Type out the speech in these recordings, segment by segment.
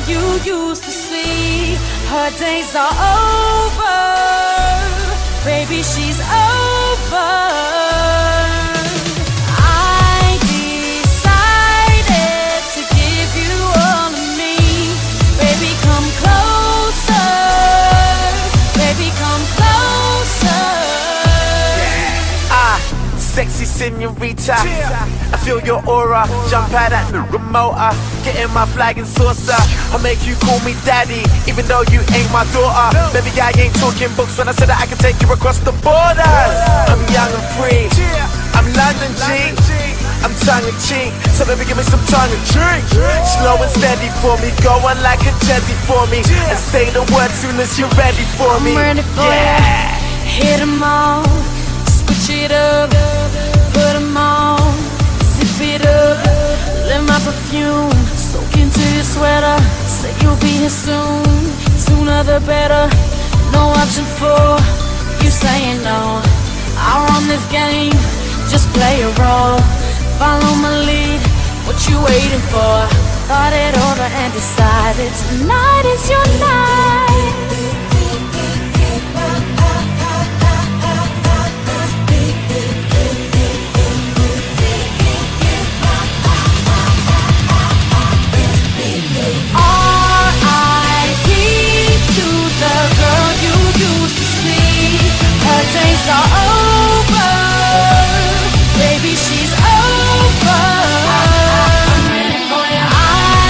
you used to see. Her days are over. Baby, she's over. I decided to give you all of me. Baby, come closer. Baby, come closer. Sexy senorita, I feel your aura. Jump out at the remote, getting my flag and saucer. I'll make you call me daddy, even though you ain't my daughter. Baby, I ain't talking books when I said that I can take you across the borders. I'm young and free, I'm London G, I'm tongue-in-cheek, so baby give me some tongue and drink. Slow and steady for me, go on like a jazzy for me, and say the word soon as you're ready for me. I'm ready for ya. Hit 'em all, switch it up, put 'em on, zip it up. Let my perfume soak into your sweater. Say you'll be here soon, sooner the better. No option for you saying no. I run this game, just play a role. Follow my lead, what you waiting for? Thought it over and decided tonight is your night. Days are over, baby, she's over. I'm ready for you. I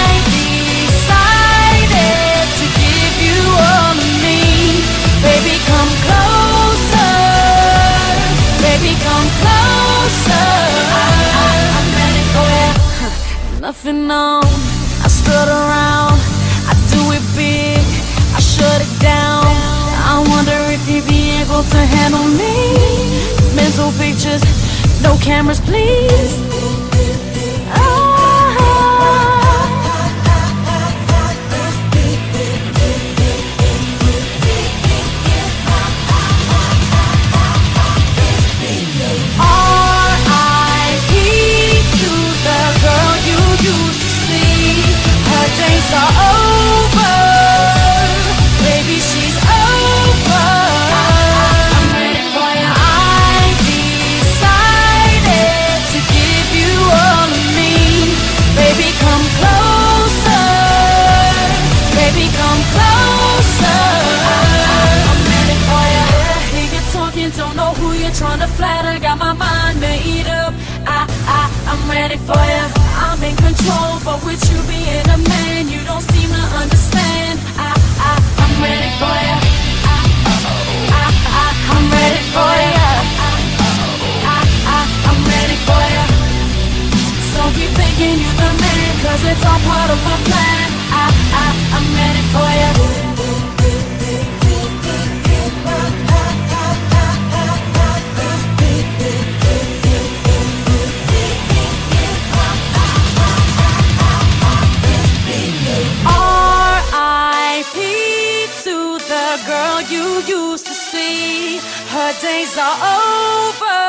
decided to give you all of me. Baby, come closer. Baby, come closer. I'm ready for you. Nothing on, I strut around, I do it big, I shut it down. I wonder if you'd be able to handle me. Mental pictures, no cameras, please. R.I.P. to the girl you used to see. Her days are over. Baby, she's over. Don't know who you're trying to flatter. Got my mind made up. I'm ready for ya. I'm in control, but with you being a man, you don't seem to understand. I'm ready for ya. I'm ready for ya. I'm ready for ya. So keep thinking you're the man, 'cause it's all part of my plan. I'm ready for ya. Girl you used to see, her days are over.